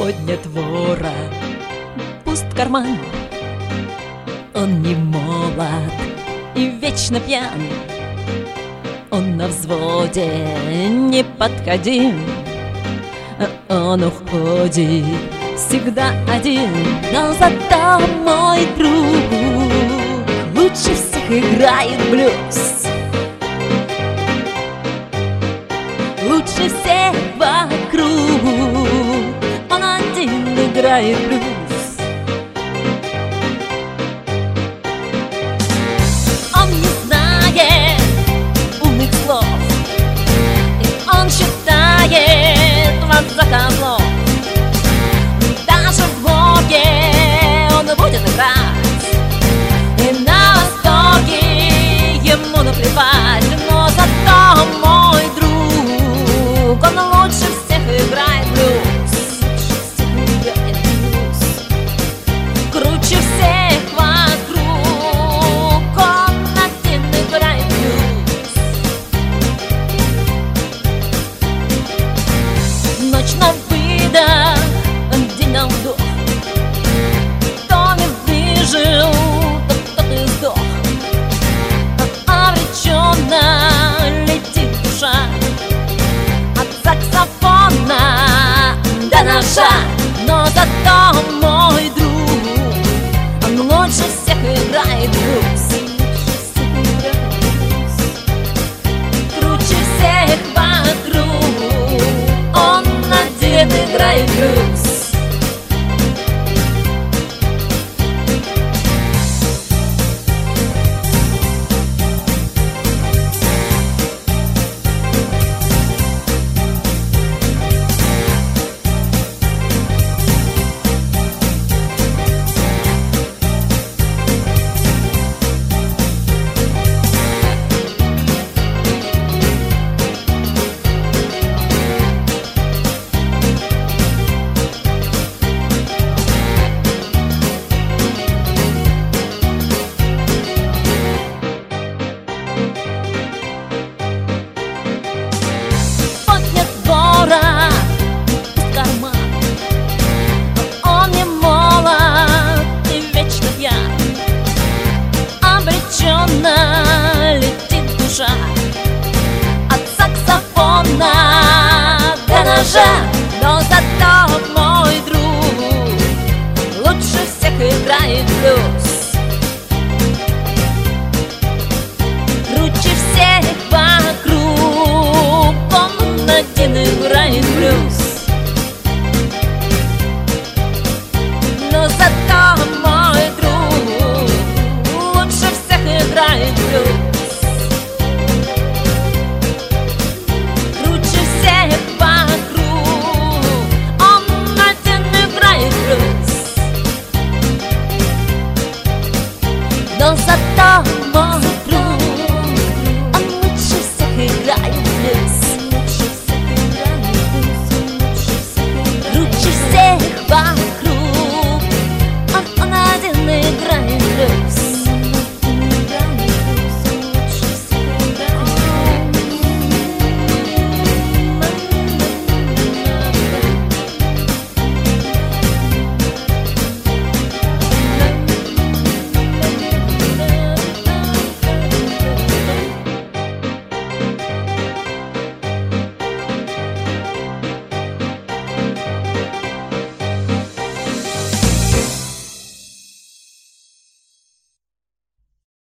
поднят ворот, пуст карман. Он не молод и вечно пьян, он на взводе неподходим. Он уходит всегда один, но зато мой друг лучше всех играет блюз. Лучше всех вокруг он один играет блюз. Он не знает умных слов, и он считает вас за козлов. Даже в Боге он будет играть, и на Востоке ему наплевать. Но зато мой друг, он лучше всех играет блюз. Круче всех вокруг он один играет блюз. Ночь на выдох, день на вдох. Кто не выжил, тот и сдох. Обреченно летит душа от саксофона до ножа. Но зато мой друг, он лучше всех играет блюз. Круче всех вокруг он один играет блюз. Летит душа от саксофона до ножа. Но зато мой друг лучше всех играет блюз. Круче всех вокруг он один играет блюз. Но зато мой друг лучше всех играет блюз. Круче всех вокруг он один играет блюз. Но зато мой друг, он лучше всех играет блюз. Круче всех вокруг он один играет блюз.